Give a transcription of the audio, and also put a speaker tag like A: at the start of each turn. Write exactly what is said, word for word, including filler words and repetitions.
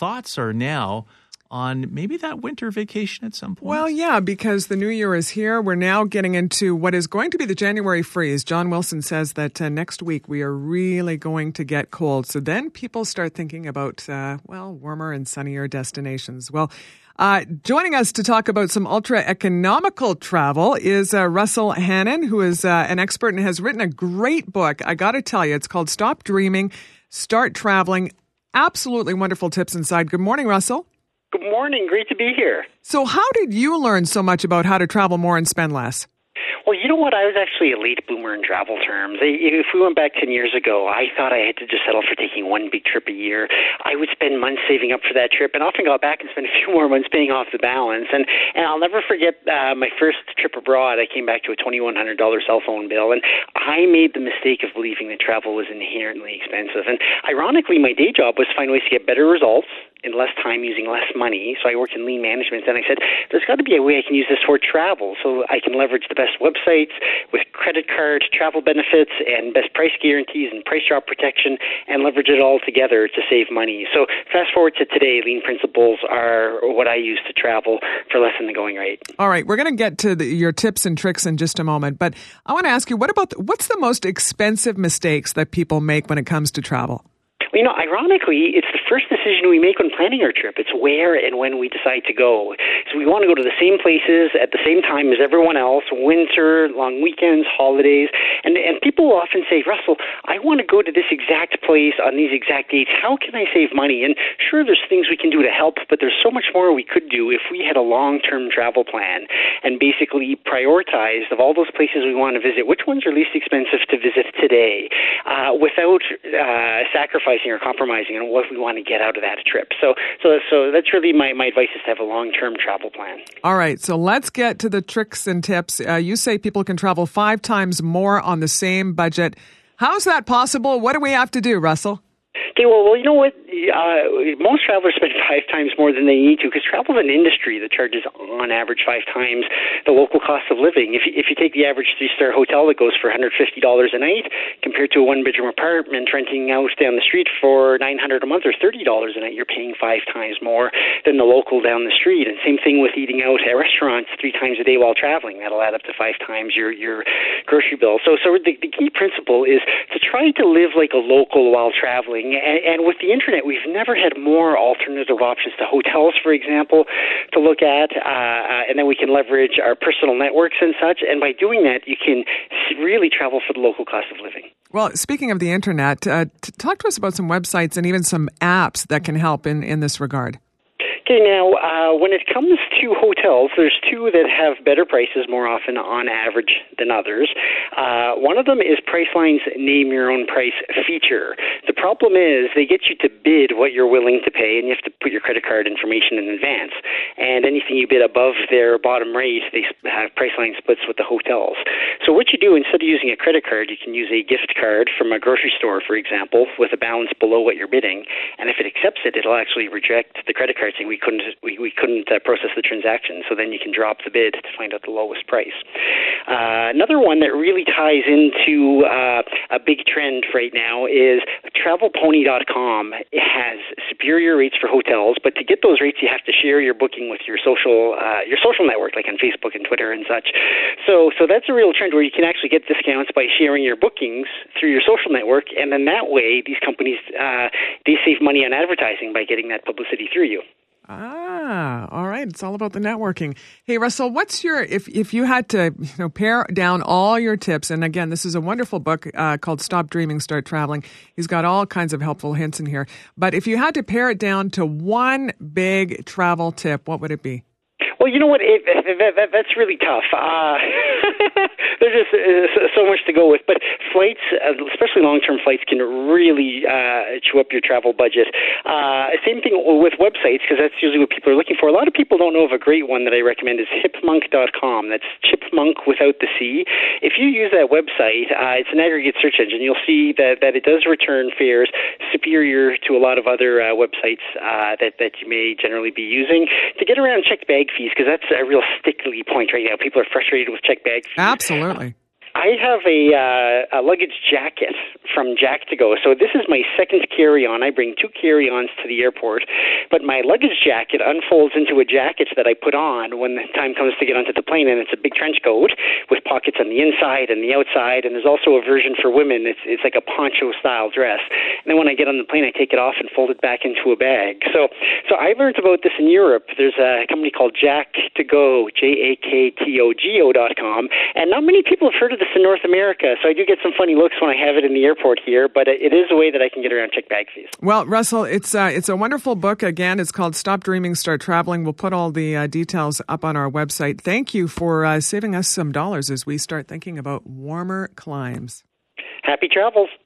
A: thoughts are now on maybe that winter vacation at some point.
B: Well, yeah, because the new year is here. We're now getting into what is going to be the January freeze. John Wilson says that uh, next week we are really going to get cold. So then people start thinking about, uh, well, warmer and sunnier destinations. Well, uh, joining us to talk about some ultra-economical travel is uh, Russell Hannon, who is uh, an expert and has written a great book. I got to tell you, it's called Stop Dreaming, Start Traveling. Absolutely wonderful tips inside. Good morning, Russell.
C: Good morning. Great to be here.
B: So how did you learn so much about how to travel more and spend less?
C: Well, you know what? I was actually a late bloomer in travel terms. If we went back ten years ago, I thought I had to just settle for taking one big trip a year. I would spend months saving up for that trip and often got back and spent a few more months paying off the balance. And, and I'll never forget uh, my first trip abroad. I came back to a twenty-one hundred dollars cell phone bill, and I made the mistake of believing that travel was inherently expensive. And ironically, my day job was to find ways to get better results in less time using less money. So I worked in lean management, and I said, there's got to be a way I can use this for travel so I can leverage the best websites with credit card, travel benefits, and best price guarantees and price drop protection, and leverage it all together to save money. So fast forward to today, lean principles are what I use to travel for less than the going rate.
B: All right, we're going to get to the, your tips and tricks in just a moment, but I want to ask you, what about the, what's the most expensive mistakes that people make when it comes to travel?
C: Well, you know, ironically, it's the first decision we make when planning our trip. It's where and when we decide to go. So we want to go to the same places at the same time as everyone else, winter, long weekends, holidays. And and people will often say, Russell, I want to go to this exact place on these exact dates. How can I save money? And sure, there's things we can do to help, but there's so much more we could do if we had a long-term travel plan and basically prioritized of all those places we want to visit, which ones are least expensive to visit today uh, without uh, sacrificing or compromising on what we want to get out of that trip. So so, so that's really my, my advice, is to have a long-term travel plan.
B: All right, so let's get to the tricks and tips. Uh, you say people can travel five times more on the same budget. How is that possible? What do we have to do, Russell?
C: Okay, well, well, you know what? Uh, most travelers spend five times more than they need to, because travel is an industry that charges, on average, five times the local cost of living. If you, if you take the average three-star hotel that goes for one hundred fifty dollars a night, compared to a one-bedroom apartment renting out down the street for nine hundred dollars a month or thirty dollars a night, you're paying five times more than the local down the street. And same thing with eating out at restaurants three times a day while traveling. That'll add up to five times your, your grocery bill. So, so the, the key principle is to try to live like a local while traveling. And, and with the internet, we've never had more alternative options to hotels, for example, to look at, uh, and then we can leverage our personal networks and such. And by doing that, you can really travel for the local cost of living.
B: Well, speaking of the internet, uh, t- talk to us about some websites and even some apps that can help in, in this regard.
C: Okay, now, uh, when it comes to hotels, there's two that have better prices more often on average than others. Uh, one of them is Priceline's Name Your Own Price feature. The problem is they get you to bid what you're willing to pay, and you have to put your credit card information in advance. And anything you bid above their bottom rate, they have Priceline splits with the hotels. So what you do, instead of using a credit card, you can use a gift card from a grocery store, for example, with a balance below what you're bidding. And if it accepts it, it'll actually reject the credit card, saying we couldn't we, we couldn't uh, process the transaction. So then you can drop the bid to find out the lowest price. Uh, another one that really ties into uh, a big trend right now is travel pony dot com. It has superior rates for hotels, but to get those rates, you have to share your booking with your social uh, your social network, like on Facebook and Twitter and such. So so that's a real trend where you can actually get discounts by sharing your bookings through your social network, and then that way these companies uh, they save money on advertising by getting that publicity through you.
B: Ah, all right. It's all about the networking. Hey, Russell, what's your, if, if you had to, you know, pare down all your tips, and again, this is a wonderful book uh, called Stop Dreaming, Start Traveling. He's got all kinds of helpful hints in here. But if you had to pare it down to one big travel tip, what would it be?
C: Well, you know what? It, that, that, that's really tough. Uh, there's just uh, so much to go with. But flights, uh, especially long-term flights, can really uh, chew up your travel budget. Uh, same thing with websites, because that's usually what people are looking for. A lot of people don't know of a great one that I recommend is chipmunk dot com. That's chipmunk without the C. If you use that website, uh, it's an aggregate search engine. You'll see that, that it does return fares superior to a lot of other uh, websites uh, that, that you may generally be using. To get around checked bag fees, because that's a real stickly point right now. People are frustrated with checked bag fees.
B: Absolutely.
C: Uh, I have a, uh, a luggage jacket from Jack to Go. So this is my second carry-on. I bring two carry-ons to the airport, but my luggage jacket unfolds into a jacket that I put on when the time comes to get onto the plane, and it's a big trench coat with pockets on the inside and the outside, and there's also a version for women. It's it's like a poncho-style dress. And then when I get on the plane, I take it off and fold it back into a bag. So so I learned about this in Europe. There's a company called Jack to Go, J A K T O G O dot com, and not many people have heard of this in North America, so I do get some funny looks when I have it in the airport here, but it is a way that I can get around check bag fees.
B: Well, Russell, it's uh, it's a wonderful book. Again, it's called Stop Dreaming, Start Traveling. We'll put all the uh, details up on our website. Thank you for uh, saving us some dollars as we start thinking about warmer climes.
C: Happy travels.